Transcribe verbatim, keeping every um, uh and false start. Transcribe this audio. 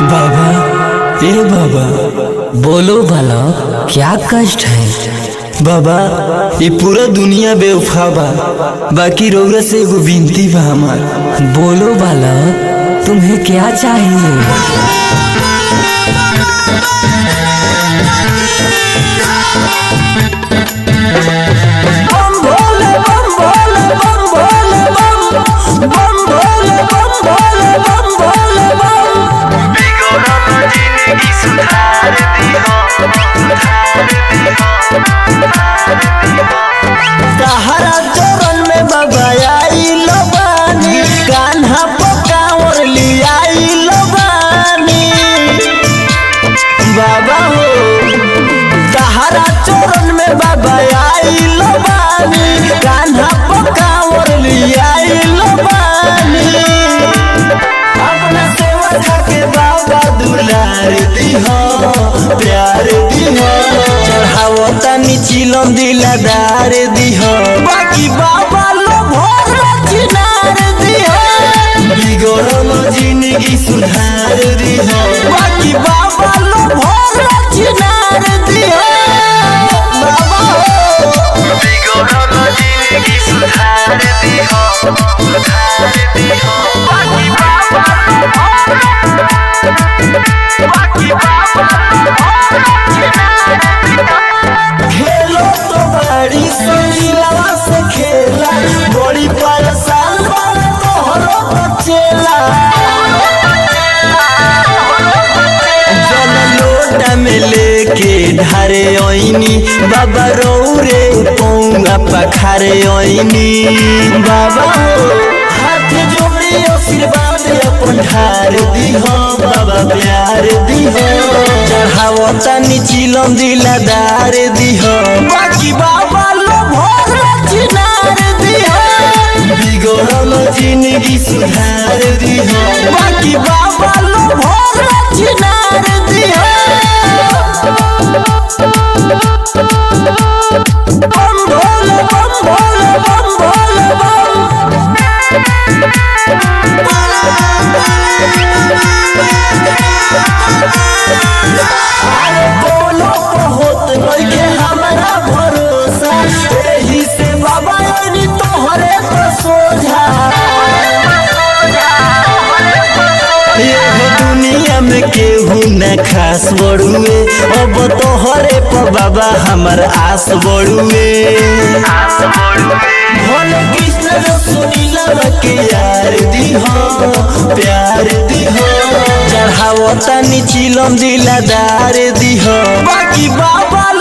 बाबा, ए बाबा, बोलो बालक, क्या कष्ट है? बाबा ये पूरा दुनिया बेवफा बा, बाकी रउरा से एगो विनती बा हमार। बोलो बालक, तुम्हें क्या चाहिए? तहरा चरण में बाबा आई लबानी, कान्हा पकावर लियाई लबानी। बाबा हो तहरा चरण में बाबा आई लबानी, कान्हा पकावर लियाई लबानी। अपना सेवा के बाबा दुलार दिहो, प्यार दिहो, चढ़ावता चिलम दिलादार दिहो, बाकी बाबा लो भोर चिनार दिहो, बिगड़ल जिंदगी सुधार दिहो, बाकी बाबा लो भोर चिनार दिहो। बाबा हो बिगड़ल जिंदगी सुधार दिहो, सुधार दिहो, बाकी बाबा बाकी बाबा खेलो तो बड़ी सलीला से खेला, बड़ी परेशान बड़ा तोहरो बचेला। जल लोटा में लेके ढारे ओइनी, बाबा रौरे पौंगा पखारे ओइनी। बाबा हो हाथ जोड़े आशीर्वाद अपन ढार दिहो, बाबा प्यार दिहो, चढ़ावता चिलम दिलादार दिहो, बाकी बाबा लो भोर चिनार दिहो, बिगड़ल जिंदगी सुधार दिहो, बाकी बाबा लो भोर चिनार दिहो। बम भोले बम भोले बम भोले बम। अरे बोलो बहुत नइखे हमरा भरोसा, एही से बाबा यानी तोहरे तो सोझा। ये दुनिया में केहू न खास बड़ुए, अब तोहरे पर बाबा हमर आस बड़ुए। आस बड़ुए भोले कृष्ण सुनीला के यार दिहो, प्यार दिहो, चढ़ावता चिलम दिलादार दिहो, बाकी बाबा